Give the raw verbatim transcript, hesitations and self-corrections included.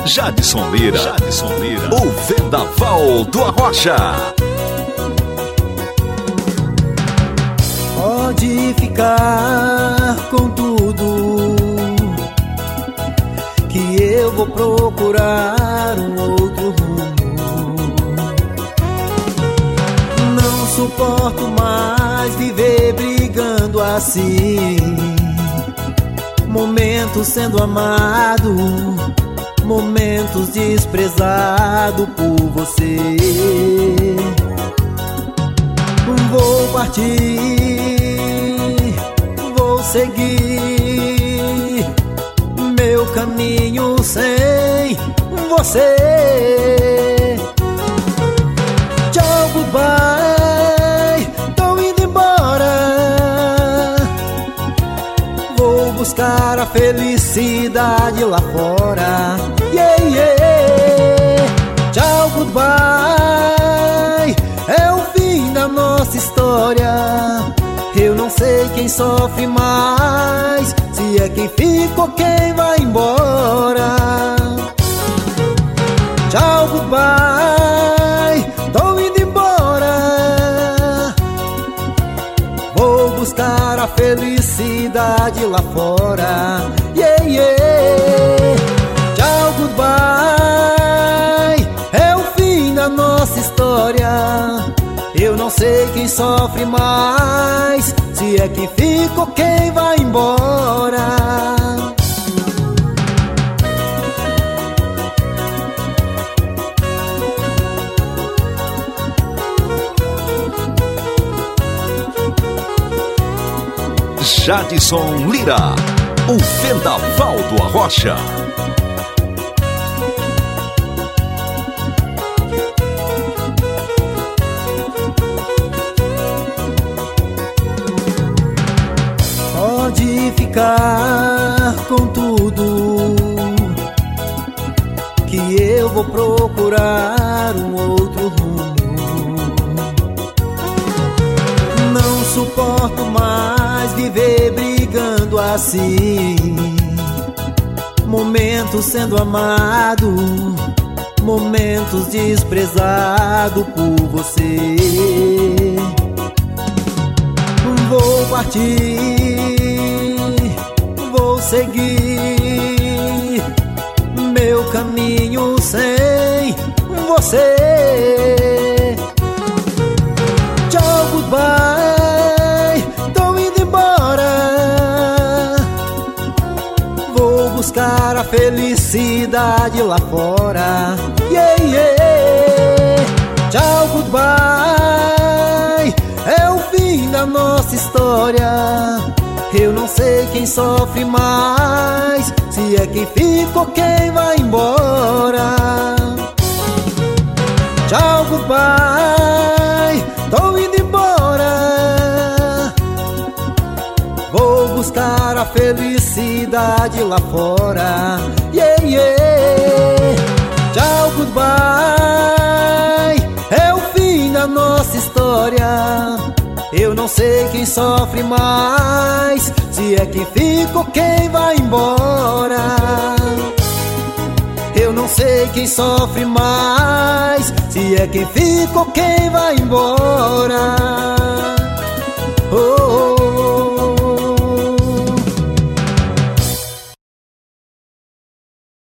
Jadson Lira, Jadson Lira, o vendaval do Arrocha. Pode ficar com tudo, que eu vou procurar um outro rumo. Não suporto mais viver brigando assim, momentos sendo amado, momentos desprezado por você. Vou partir, vou seguir meu caminho sem você. Tchau, goodbye, tô indo embora. Vou buscar a felicidade lá fora. Yeah, yeah. Tchau, goodbye, é o fim da nossa história. Eu não sei quem sofre mais, se é quem fica ou quem vai embora. Tchau, goodbye, tô indo embora. Vou buscar a felicidade lá fora. Yeah, yeah. Tchau, goodbye, é o fim da nossa história. Eu não sei quem sofre mais, se é quem fica ou quem vai embora. Jadson Lira, o vendaval do Arrocha. Pode ficar com tudo, que eu vou procurar um outro rumo. Não suporto mais viver brigando assim, momentos sendo amado, momentos desprezado por você. Vou partir, vou seguir meu caminho sem você. Tchau, goodbye, tô indo embora. Vou buscar a felicidade lá fora. Yeah, yeah. Tchau, goodbye, é o fim da nossa história. Eu não sei quem sofre mais, se é quem fica ou quem vai embora. Tchau, goodbye, tô indo embora. Vou buscar a felicidade lá fora. Yeah, yeah. Tchau, goodbye, é o fim da nossa história. Eu não sei quem sofre mais, se é quem fica ou quem vai embora. Eu não sei quem sofre mais, se é quem fica ou quem vai embora. Oh,